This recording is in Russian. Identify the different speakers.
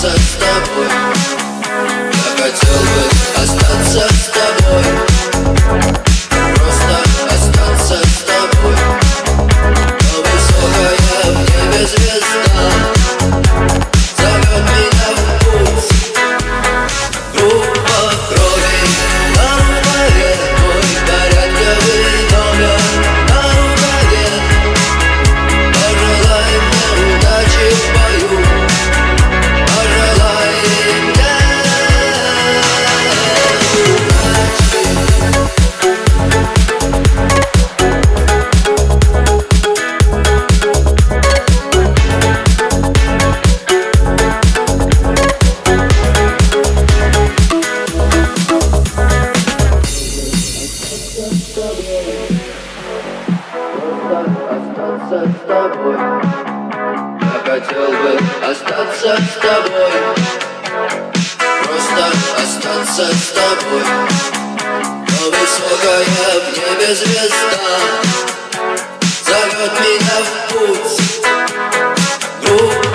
Speaker 1: остаться с тобой. Я хотел бы остаться с тобой, просто остаться с тобой. Но высокая в небе звезда зовет меня в путь. Группа крови на рукаве, мой порядковый номер на рукаве. Пожелай мне удачи в бою, пожелай мне удачи. Остаться с тобой. Я хотел бы остаться с тобой, просто остаться с тобой. Но высокая в небе звезда зовет меня в путь.